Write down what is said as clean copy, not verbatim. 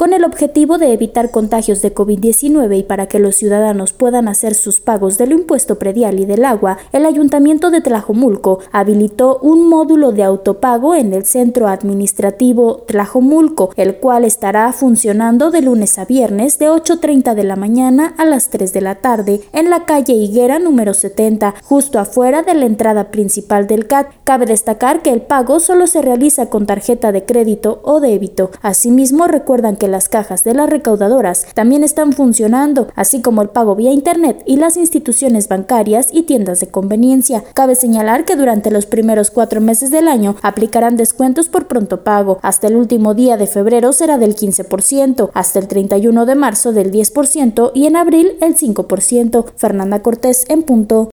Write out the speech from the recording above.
Con el objetivo de evitar contagios de COVID-19 y para que los ciudadanos puedan hacer sus pagos del impuesto predial y del agua, el Ayuntamiento de Tlajomulco habilitó un módulo de autopago en el Centro Administrativo Tlajomulco, el cual estará funcionando de lunes a viernes de 8:30 de la mañana a las 3 de la tarde en la calle Higuera número 70, justo afuera de la entrada principal del CAT. Cabe destacar que el pago solo se realiza con tarjeta de crédito o débito. Asimismo, recuerdan que las cajas de las recaudadoras también están funcionando, así como el pago vía internet y las instituciones bancarias y tiendas de conveniencia. Cabe señalar que durante los primeros 4 meses del año aplicarán descuentos por pronto pago. Hasta el último día de febrero será del 15%, hasta el 31 de marzo del 10% y en abril el 5%. Fernanda Cortés en punto.